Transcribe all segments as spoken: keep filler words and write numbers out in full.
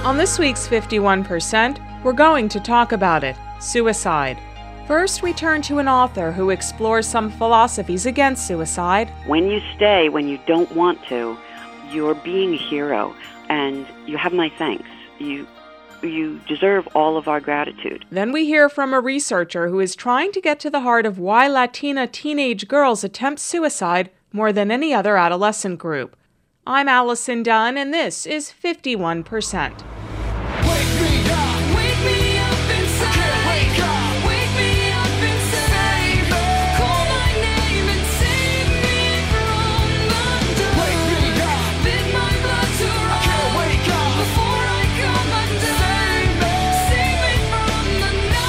On this week's fifty-one percent, we're going to talk about it, suicide. First, we turn to an author who explores some philosophies against suicide. When you stay, when you don't want to, you're being a hero, and you have my thanks. You you deserve all of our gratitude. Then we hear from a researcher who is trying to get to the heart of why Latina teenage girls attempt suicide more than any other adolescent group. I'm Allison Dunn, and this is fifty-one percent. Wake me up, wake me up inside. I can't wake up, wake me up inside. Call my name and save me from the dark. Wake me up, bid my blood to run. I can't wake up before I come undone. Save me from the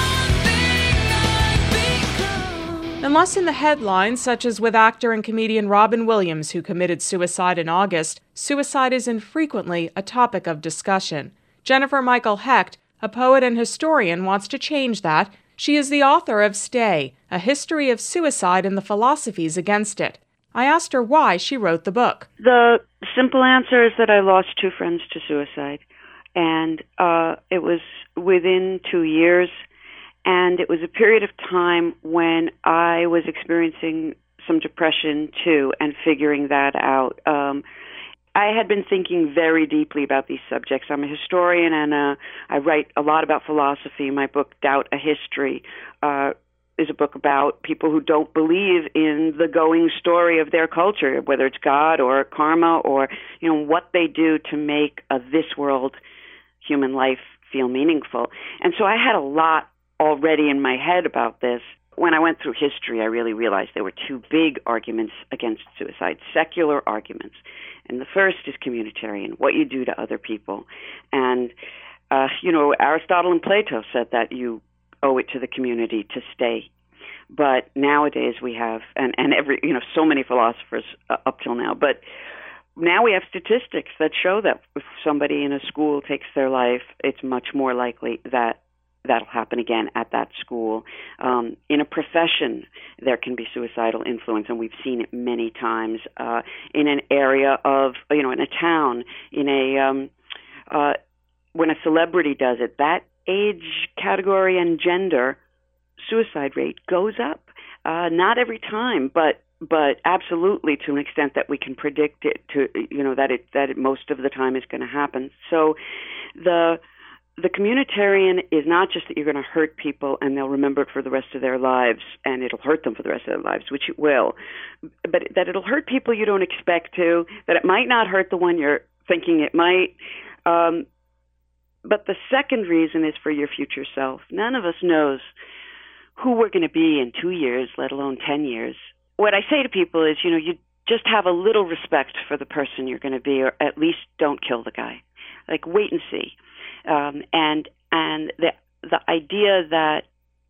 nothing I've become. Unless in the headlines, such as with actor and comedian Robin Williams, who committed suicide in August, suicide is infrequently a topic of discussion. Jennifer Michael Hecht, a poet and historian, wants to change that. She is the author of Stay, A History of Suicide and the Philosophies Against It. I asked her why she wrote the book. The simple answer is that I lost two friends to suicide, and uh, it was within two years, and it was a period of time when I was experiencing some depression too, and figuring that out. Um, I had been thinking very deeply about these subjects. I'm a historian, and uh, I write a lot about philosophy. My book, Doubt a History, uh, is a book about people who don't believe in the going story of their culture, whether it's God or karma or, you know, what they do to make a this world human life feel meaningful. And so I had a lot already in my head about this. When I went through history, I really realized there were two big arguments against suicide, secular arguments. And the first is communitarian, what you do to other people. And, uh, you know, Aristotle and Plato said that you owe it to the community to stay. But nowadays we have, and, and every, you know, so many philosophers uh, up till now, but now we have statistics that show that if somebody in a school takes their life, it's much more likely that that'll happen again at that school. Um, in a profession, there can be suicidal influence, and we've seen it many times. Uh, in an area of, you know, in a town, in a um, uh, when a celebrity does it, that age category and gender suicide rate goes up. Uh, not every time, but but absolutely to an extent that we can predict it to, you know, that it that it most of the time is going to happen. So the The communitarian is not just that you're going to hurt people and they'll remember it for the rest of their lives, and it'll hurt them for the rest of their lives, which it will, but that it'll hurt people you don't expect to, that it might not hurt the one you're thinking it might. Um, but the second reason is for your future self. None of us knows who we're going to be in two years, let alone ten years. What I say to people is, you know, you just have a little respect for the person you're going to be, or at least don't kill the guy. Like, wait and see. Um, and and the the idea that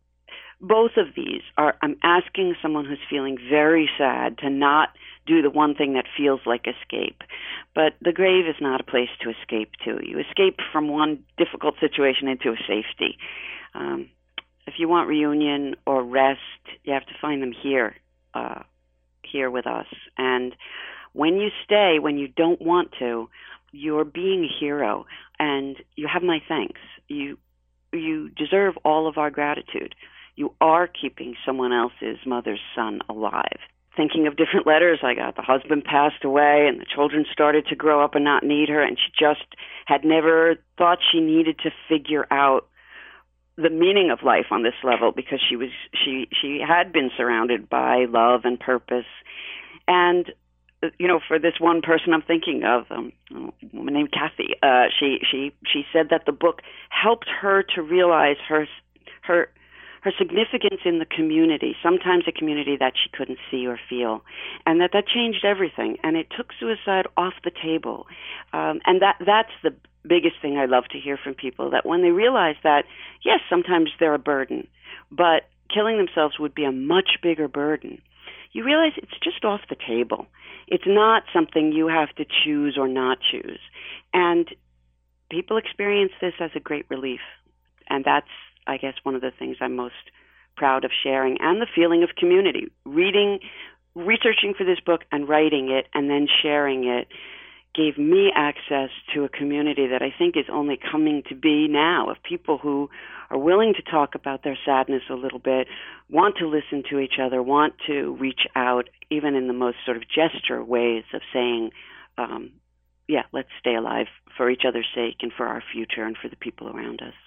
both of these are, I'm asking someone who's feeling very sad to not do the one thing that feels like escape. But the grave is not a place to escape to. You escape from one difficult situation into a safety. Um, if you want reunion or rest, you have to find them here, uh, here with us. And when you stay, when you don't want to, you're being a hero, and you have my thanks. You you deserve all of our gratitude. You are keeping someone else's mother's son alive. Thinking of different letters I got. The husband passed away, and the children started to grow up and not need her, and she just had never thought she needed to figure out the meaning of life on this level, because she was she she had been surrounded by love and purpose. And you know, for this one person I'm thinking of, um, a woman named Kathy, uh, she she she said that the book helped her to realize her her her significance in the community, sometimes a community that she couldn't see or feel, and that that changed everything, and it took suicide off the table. Um, and that that's the biggest thing I love to hear from people, that when they realize that, yes, sometimes they're a burden, but killing themselves would be a much bigger burden, you realize it's just off the table. It's not something you have to choose or not choose. And people experience this as a great relief. And that's, I guess, one of the things I'm most proud of sharing, and the feeling of community. Reading, researching for this book and writing it and then sharing it gave me access to a community that I think is only coming to be now, of people who are willing to talk about their sadness a little bit, want to listen to each other, want to reach out, even in the most sort of gesture ways of saying, um, yeah, let's stay alive for each other's sake and for our future and for the people around us.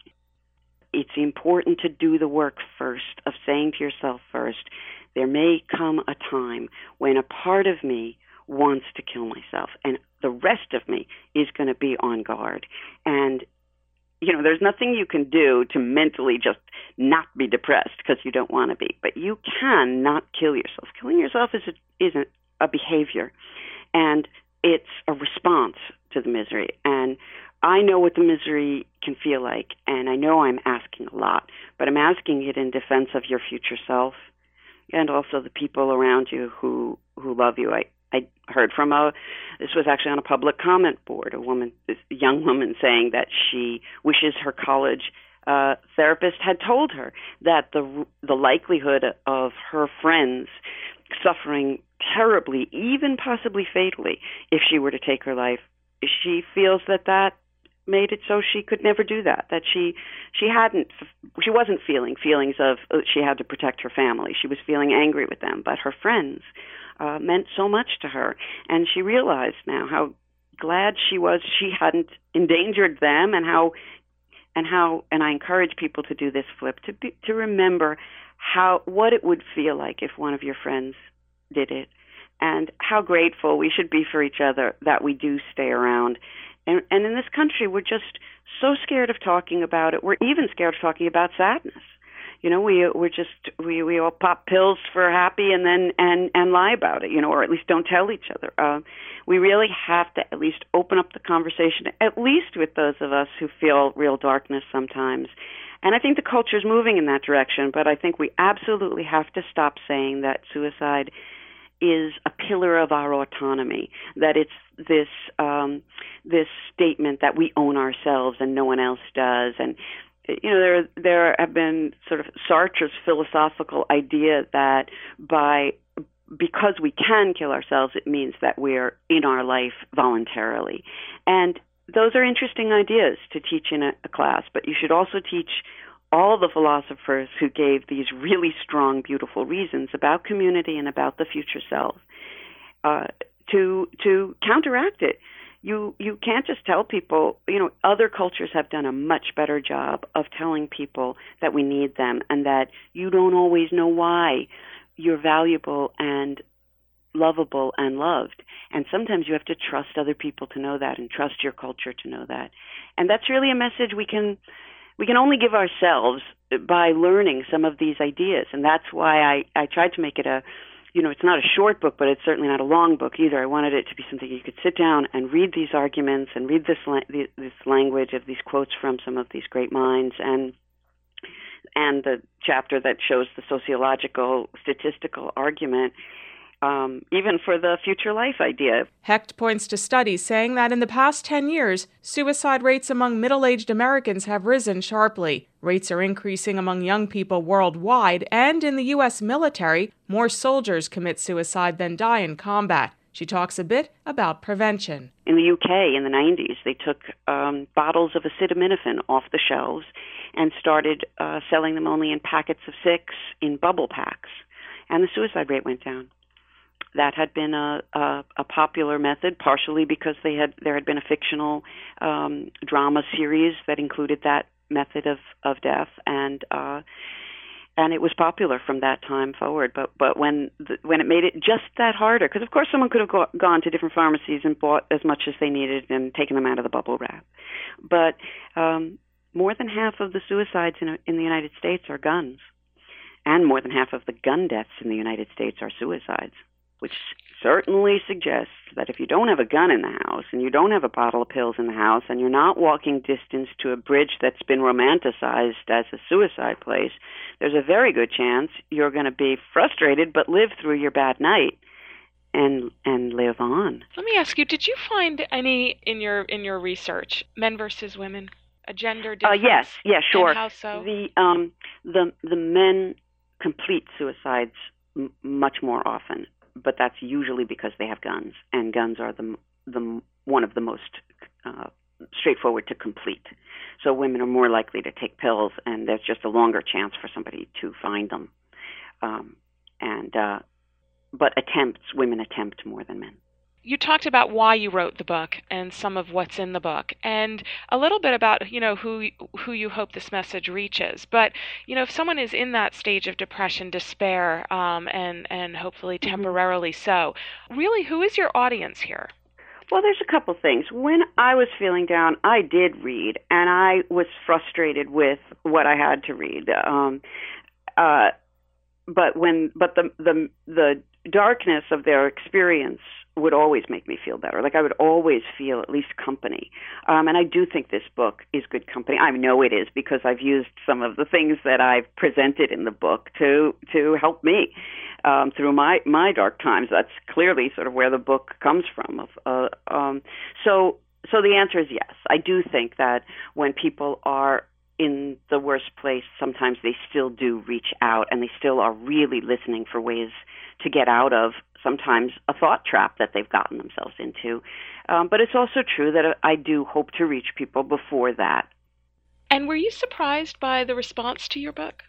It's important to do the work first, of saying to yourself first, there may come a time when a part of me wants to kill myself, and the rest of me is going to be on guard. And, you know, there's nothing you can do to mentally just not be depressed because you don't want to be, but you can not kill yourself. Killing yourself is a, is a, a behavior, and it's a response to the misery. And I know what the misery can feel like, and I know I'm asking a lot, but I'm asking it in defense of your future self and also the people around you who, who love you. I, I heard from a, this was actually on a public comment board, a woman, this young woman saying that she wishes her college uh, therapist had told her that the the likelihood of her friends suffering terribly, even possibly fatally, if she were to take her life, she feels that that made it so she could never do that, that she she hadn't, she wasn't feeling feelings of uh, she had to protect her family. She was feeling angry with them, but her friends uh, meant so much to her. And she realized now how glad she was she hadn't endangered them, and how, and how, and I encourage people to do this flip, to be, to remember how, what it would feel like if one of your friends did it, and how grateful we should be for each other that we do stay around. And, and in this country, we're just so scared of talking about it. We're even scared of talking about sadness. You know, we we're just we, we all pop pills for happy and then and, and lie about it. You know, or at least don't tell each other. Uh, we really have to at least open up the conversation, at least with those of us who feel real darkness sometimes. And I think the culture is moving in that direction. But I think we absolutely have to stop saying that suicide is a pillar of our autonomy, that it's this um, this statement that we own ourselves and no one else does. And, you know, there there have been sort of Sartre's philosophical idea that by because we can kill ourselves, it means that we're in our life voluntarily. And those are interesting ideas to teach in a, a class, but you should also teach all the philosophers who gave these really strong, beautiful reasons about community and about the future self uh, to to counteract it. You you can't just tell people, you know, other cultures have done a much better job of telling people that we need them and that you don't always know why you're valuable and lovable and loved. And sometimes you have to trust other people to know that and trust your culture to know that. And that's really a message we can we can only give ourselves by learning some of these ideas. And that's why I, I tried to make it a, you know, it's not a short book, but it's certainly not a long book either. I wanted it to be something you could sit down and read these arguments and read this la- this language of these quotes from some of these great minds, and and the chapter that shows the sociological, statistical argument, um, even for the future life idea. Hecht points to studies saying that in the past ten years, suicide rates among middle-aged Americans have risen sharply. Rates are increasing among young people worldwide, and in the U S military, more soldiers commit suicide than die in combat. She talks a bit about prevention. In the U K in the nineties, they took um, bottles of acetaminophen off the shelves and started uh, selling them only in packets of six in bubble packs, and the suicide rate went down. That had been a, a, a popular method, partially because they had there had been a fictional um, drama series that included that method of, of death, and uh, and it was popular from that time forward. But but when the, when it made it just that harder, because of course someone could have go, gone to different pharmacies and bought as much as they needed and taken them out of the bubble wrap, but um, more than half of the suicides in in the United States are guns, and more than half of the gun deaths in the United States are suicides, which certainly suggests that if you don't have a gun in the house and you don't have a bottle of pills in the house and you're not walking distance to a bridge that's been romanticized as a suicide place, there's a very good chance you're going to be frustrated but live through your bad night and and live on. Let me ask you, did you find any in your in your research, men versus women, a gender difference? Uh, yes, yeah, sure. And how so? The, um, the, the men complete suicides m- much more often, but that's usually because they have guns, and guns are the the one of the most uh, straightforward to complete. So women are more likely to take pills, and there's just a longer chance for somebody to find them. Um, and uh, but attempts, women attempt more than men. You talked about why you wrote the book and some of what's in the book, and a little bit about, you know, who who you hope this message reaches. But, you know, if someone is in that stage of depression, despair, um, and and hopefully temporarily mm-hmm. so, really, who is your audience here? Well, there's a couple things. When I was feeling down, I did read, and I was frustrated with what I had to read. Um, uh, but when, but the the the darkness of their experience would always make me feel better. Like I would always feel at least company. Um, and I do think this book is good company. I know it is because I've used some of the things that I've presented in the book to to help me um, through my, my dark times. That's clearly sort of where the book comes from. Uh, um, so so the answer is yes. I do think that when people are in the worst place, sometimes they still do reach out and they still are really listening for ways to get out of sometimes a thought trap that they've gotten themselves into. Um, but it's also true that I do hope to reach people before that. And were you surprised by the response to your book?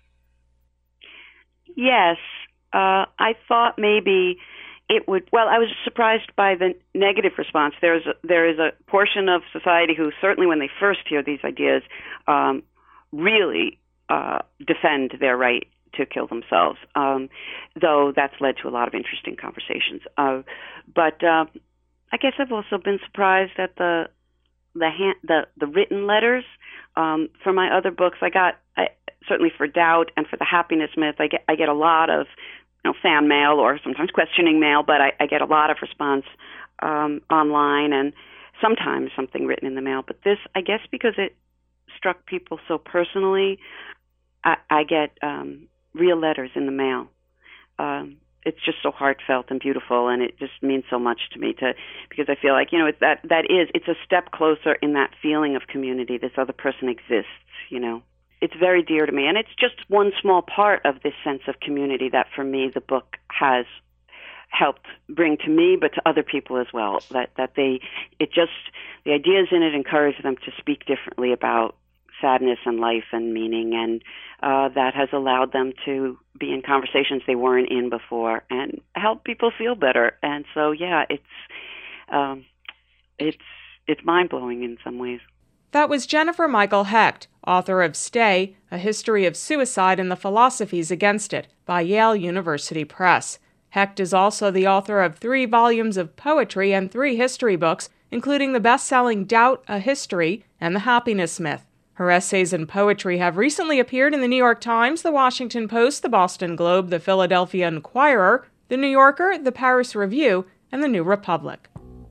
Yes. Uh, I thought maybe it would, well, I was surprised by the negative response. There's a, there is a portion of society who certainly when they first hear these ideas um, really uh, defend their right to kill themselves, um, though that's led to a lot of interesting conversations. Uh, but uh, I guess I've also been surprised at the the hand, the, the written letters um, for my other books. I got I, certainly for Doubt and for The Happiness Myth. I get I get a lot of you know fan mail or sometimes questioning mail, but I, I get a lot of response um, online and sometimes something written in the mail. But this, I guess, because it struck people so personally, I, I get um, real letters in the mail. Um, it's just so heartfelt and beautiful, and it just means so much to me to because I feel like you know it's that that is it's a step closer in that feeling of community. This other person exists, you know. It's very dear to me, and it's just one small part of this sense of community that, for me, the book has helped bring to me, but to other people as well. That that they it just the ideas in it encourage them to speak differently about sadness and life and meaning, and uh, that has allowed them to be in conversations they weren't in before and help people feel better. And so, yeah, it's um, it's it's mind-blowing in some ways. That was Jennifer Michael Hecht, author of Stay, A History of Suicide and the Philosophies Against It by Yale University Press. Hecht is also the author of three volumes of poetry and three history books, including the best-selling Doubt, A History, and The Happiness Myth. Her essays and poetry have recently appeared in the New York Times, the Washington Post, the Boston Globe, the Philadelphia Inquirer, the New Yorker, the Paris Review, and the New Republic.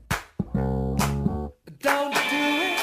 Don't do it.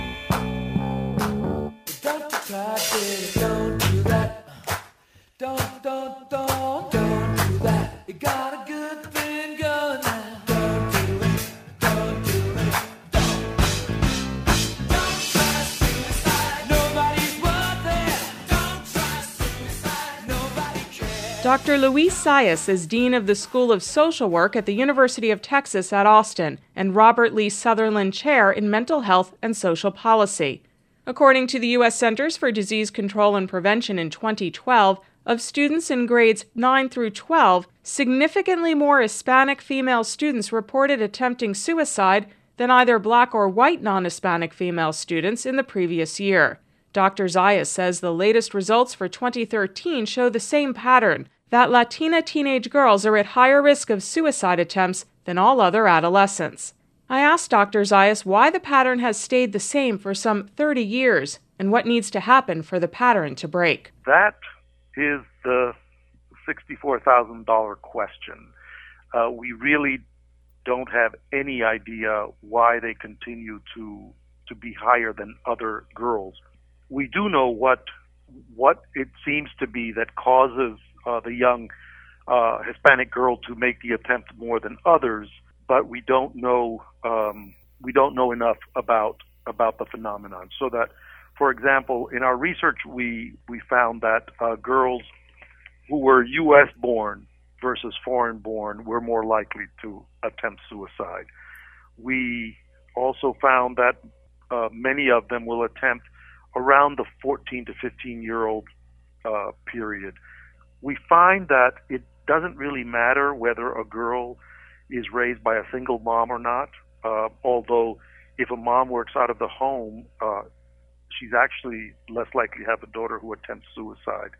Don't try it. Don't do that. Don't, don't, don't, don't do that. You got a good thing going now. Don't do it. Don't do it. Don't. Don't try suicide. Nobody's worth it. Don't try suicide. Nobody cares. Doctor Luis Zayas is Dean of the School of Social Work at the University of Texas at Austin and Robert Lee Sutherland Chair in Mental Health and Social Policy. According to the U S Centers for Disease Control and Prevention in twenty twelve, of students in grades nine through twelve, significantly more Hispanic female students reported attempting suicide than either black or white non-Hispanic female students in the previous year. Doctor Zayas says the latest results for twenty thirteen show the same pattern, that Latina teenage girls are at higher risk of suicide attempts than all other adolescents. I asked Doctor Zayas why the pattern has stayed the same for some thirty years and what needs to happen for the pattern to break. That is the sixty-four thousand dollars question. Uh, we really don't have any idea why they continue to to be higher than other girls. We do know what what it seems to be that causes uh, the young uh, Hispanic girl to make the attempt more than others, but we don't know um, we don't know enough about about the phenomenon. So that, for example, in our research, we we found that uh, girls who were U S born versus foreign born were more likely to attempt suicide. We also found that uh, many of them will attempt around the fourteen to fifteen year old uh, period. We find that it doesn't really matter whether a girl is raised by a single mom or not, uh, although if a mom works out of the home, uh, she's actually less likely to have a daughter who attempts suicide.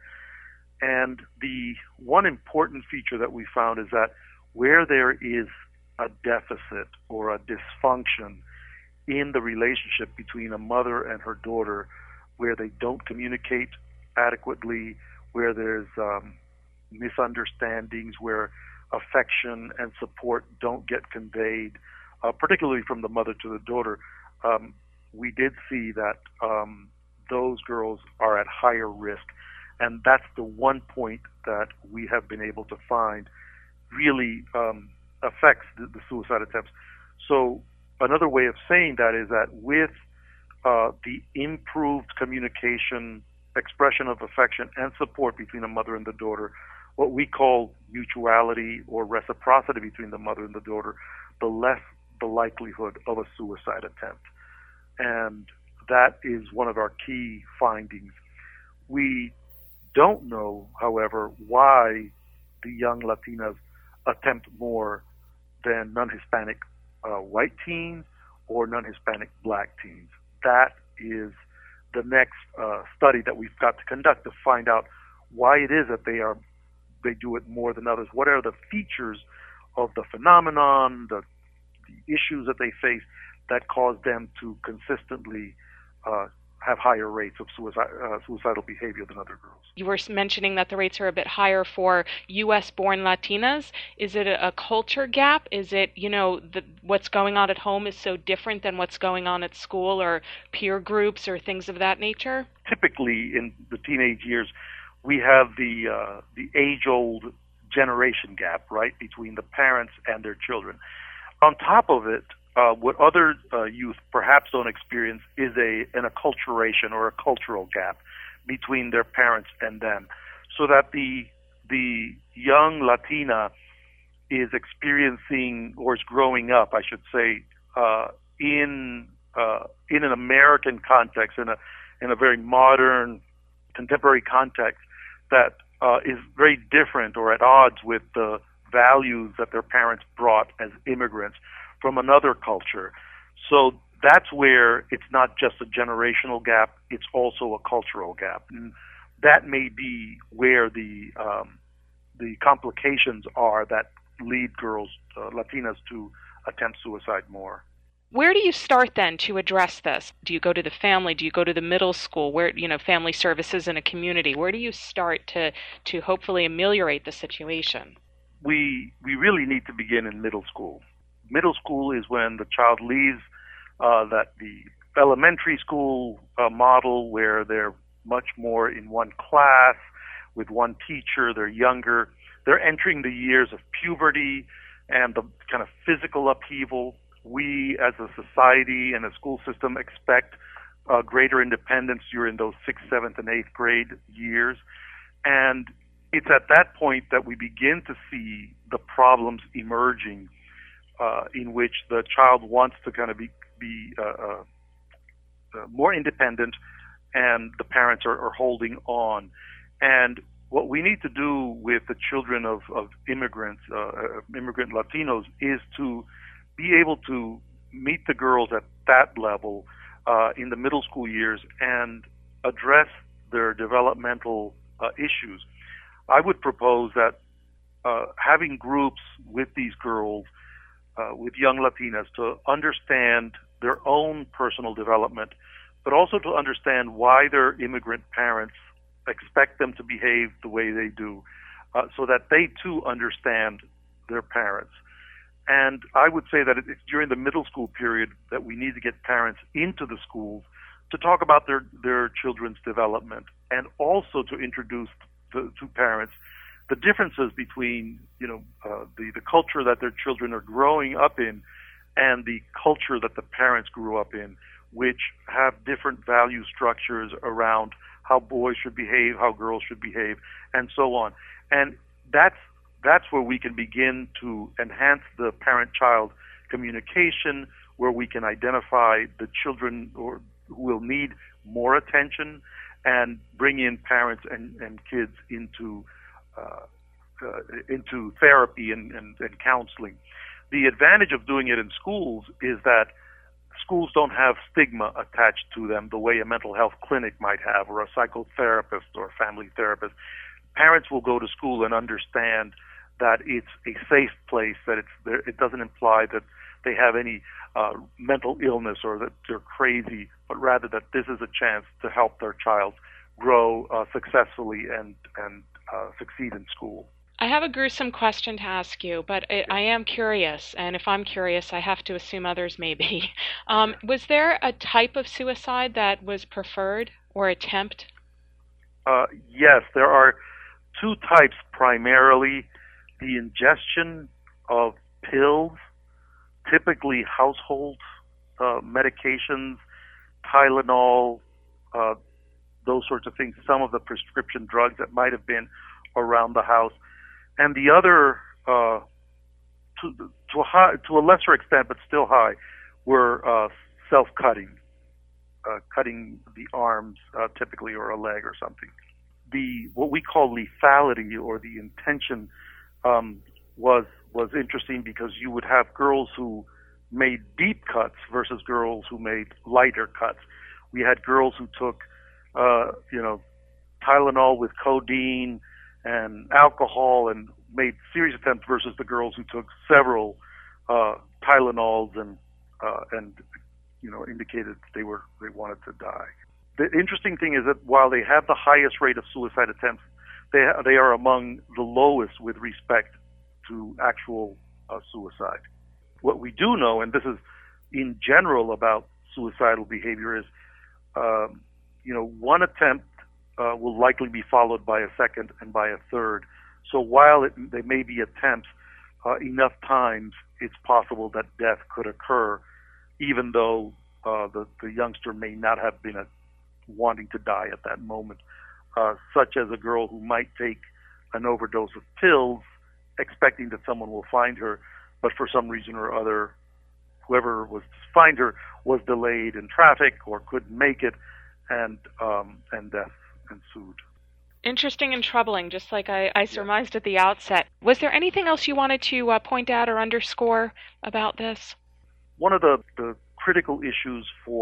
And the one important feature that we found is that where there is a deficit or a dysfunction in the relationship between a mother and her daughter, where they don't communicate adequately, where there's um, misunderstandings, where affection and support don't get conveyed, uh, particularly from the mother to the daughter, um, we did see that um, those girls are at higher risk. And that's the one point that we have been able to find really um, affects the, the suicide attempts. So another way of saying that is that with uh, the improved communication, expression of affection and support between the mother and the daughter, what we call mutuality or reciprocity between the mother and the daughter, the less the likelihood of a suicide attempt. And that is one of our key findings. We don't know, however, why the young Latinas attempt more than non-Hispanic uh, white teens or non-Hispanic black teens. That is the next uh, study that we've got to conduct to find out why it is that they are they do it more than others. What are the features of the phenomenon, the, the issues that they face that cause them to consistently uh, have higher rates of suicide, uh, suicidal behavior than other girls. You were mentioning that the rates are a bit higher for U S born Latinas. Is it a, a culture gap? Is it, you know, the, what's going on at home is so different than what's going on at school or peer groups or things of that nature? Typically in the teenage years, we have the uh, the age-old generation gap, right, between the parents and their children. On top of it, Uh, what other uh, youth perhaps don't experience is a an acculturation or a cultural gap between their parents and them, so that the the young Latina is experiencing or is growing up, I should say, uh, in uh, in an American context, in a in a very modern, contemporary context that uh, is very different or at odds with the values that their parents brought as immigrants from another culture. So that's where it's not just a generational gap, it's also a cultural gap. And that may be where the um, the complications are that lead girls, uh, Latinas, to attempt suicide more. Where do you start then to address this? Do you go to the family? Do you go to the middle school? Where, you know, family services in a community? Where do you start to, to hopefully ameliorate the situation? We we really need to begin in middle school. Middle school is when the child leaves uh, that the elementary school uh, model where they're much more in one class with one teacher, they're younger. They're entering the years of puberty and the kind of physical upheaval. We as a society and a school system expect uh, greater independence during those sixth, seventh, and eighth grade years. And it's at that point that we begin to see the problems emerging Uh, in which the child wants to kind of be, be uh, uh, uh, more independent and the parents are, are holding on. And what we need to do with the children of, of immigrants, uh, immigrant Latinos, is to be able to meet the girls at that level uh, in the middle school years and address their developmental uh, issues. I would propose that uh, having groups with these girls Uh, with young Latinas to understand their own personal development, but also to understand why their immigrant parents expect them to behave the way they do, uh, so that they too understand their parents. And I would say that it's during the middle school period that we need to get parents into the schools to talk about their, their children's development, and also to introduce to, to parents the differences between, you know, uh, the, the culture that their children are growing up in and the culture that the parents grew up in, which have different value structures around how boys should behave, how girls should behave, and so on. And that's that's where we can begin to enhance the parent-child communication, where we can identify the children or who will need more attention and bring in parents and, and kids into uh, uh, into therapy and, and, and counseling. The advantage of doing it in schools is that schools don't have stigma attached to them the way a mental health clinic might have, or a psychotherapist or a family therapist. Parents will go to school and understand that it's a safe place, that it's it doesn't imply that they have any uh, mental illness or that they're crazy, but rather that this is a chance to help their child grow uh, successfully and, and uh, succeed in school. I have a gruesome question to ask you, but I, I am curious, and if I'm curious, I have to assume others may be. Um, was there a type of suicide that was preferred or attempt? Uh, yes, there are two types primarily. The ingestion of pills, typically household uh, medications, Tylenol, uh, those sorts of things, some of the prescription drugs that might have been around the house. And the other, uh, to, to, a high, to a lesser extent, but still high, were uh, self-cutting, uh, cutting the arms uh, typically, or a leg or something. The what we call lethality, or the intention, um, was was interesting because you would have girls who made deep cuts versus girls who made lighter cuts. We had girls who took, uh, you know, Tylenol with codeine and alcohol and made serious attempts versus the girls who took several uh, Tylenols and uh, and you know indicated they were they wanted to die. The interesting thing is that while they have the highest rate of suicide attempts, they ha- they are among the lowest with respect to actual uh, suicide. What we do know, and this is in general about suicidal behavior, is um, you know one attempt Uh, will likely be followed by a second and by a third. So while it, they may be attempts, uh, enough times it's possible that death could occur, even though uh, the, the youngster may not have been a, wanting to die at that moment, uh, such as a girl who might take an overdose of pills, expecting that someone will find her, but for some reason or other, whoever was to find her was delayed in traffic or couldn't make it, and um, and death ensued. Interesting and troubling, just like I, I surmised at the outset. Was there anything else you wanted to uh, point out or underscore about this? One of the, the critical issues for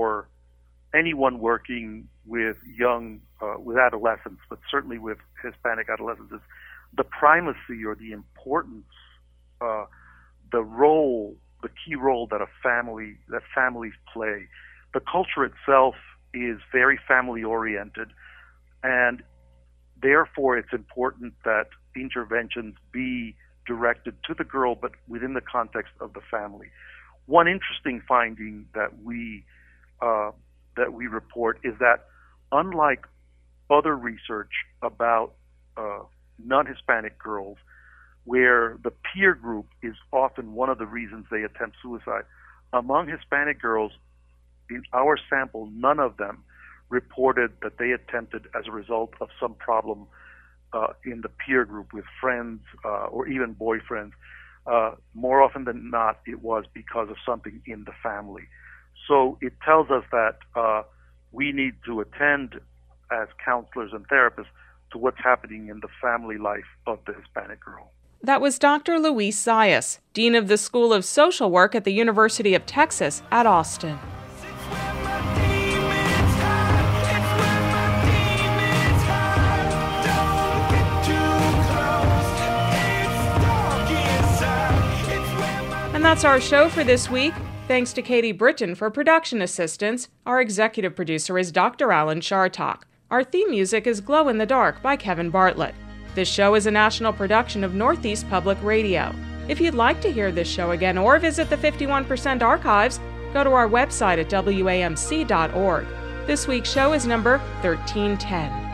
anyone working with young, uh, with adolescents, but certainly with Hispanic adolescents, is the primacy or the importance, uh, the role, the key role that a family, that families play. The culture itself is very family-oriented, and therefore it's important that interventions be directed to the girl, but within the context of the family. One interesting finding that we uh, that we report is that, unlike other research about uh, non-Hispanic girls, where the peer group is often one of the reasons they attempt suicide, among Hispanic girls, in our sample, none of them reported that they attempted as a result of some problem uh, in the peer group with friends uh, or even boyfriends. Uh, more often than not, it was because of something in the family. So it tells us that uh, we need to attend as counselors and therapists to what's happening in the family life of the Hispanic girl. That was Doctor Luis Zayas, Dean of the School of Social Work at the University of Texas at Austin. And that's our show for this week. Thanks to Katie Britton for production assistance. Our executive producer is Doctor Alan Chartok. Our theme music is Glow in the Dark by Kevin Bartlett. This show is a national production of Northeast Public Radio. If you'd like to hear this show again or visit the fifty-one percent archives, go to our website at W A M C dot org. This week's show is number thirteen ten.